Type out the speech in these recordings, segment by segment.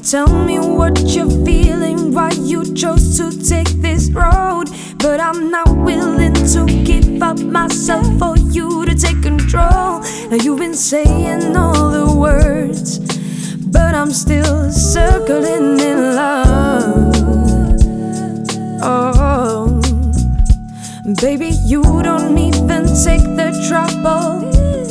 Tell me what you're feeling, why you chose to take this road. But I'm not willing to give up myself for you to take control. Now you've been saying all the words, but I'm still circling in love. Oh, baby, you don't even take the trouble.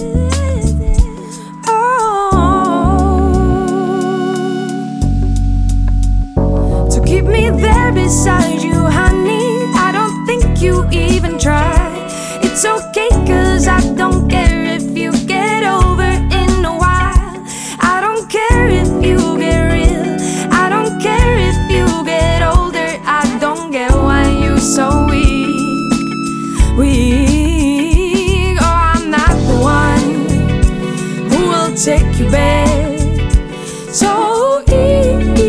Keep me there beside you, honey. I don't think you even try. It's okay, cause I don't care if you get over in a while. I don't care if you get real. I don't care if you get older. I don't get why you're so weak. Weak. Oh, I'm not the one who will take you back so easily.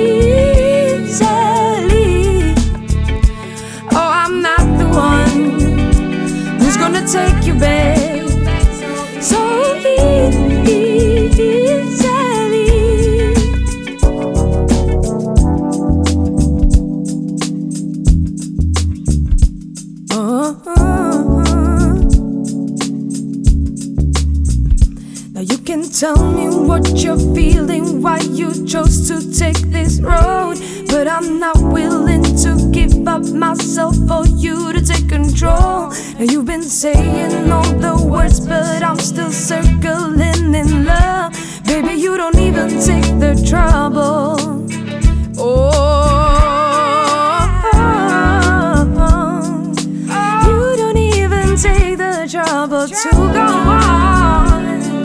Take you back so easily. Now you can tell me what you're feeling, why you chose to take this road. But I'm not willing to give up myself for you to take control. Now you've been saying all the words, but I'm still circling in love. Baby, you don't even take the trouble. You don't even take the trouble to go on,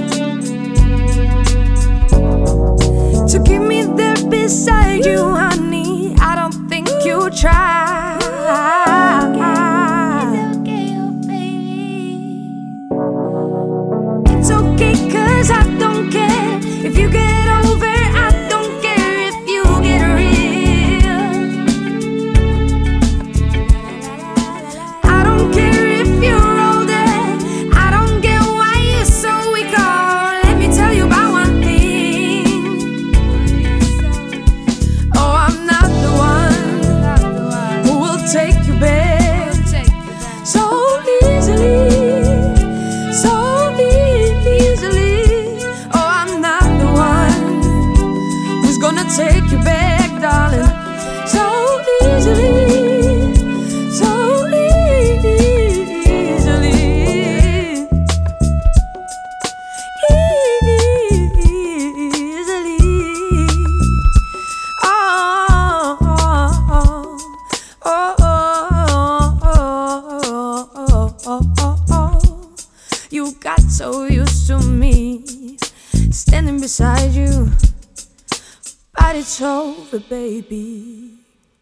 to keep me there beside you, honey. I don't think you try. It's okay, cause I don't care if you get over. I don't care if you get real. I don't care if you're older. I don't get why you're so weak. Oh, let me tell you about one thing. Oh, I'm not the one who will take you back so easily. Take you back, darling, so easily, so easily, easily. Oh, oh, oh. You got so used to me standing beside you. But it's over, baby.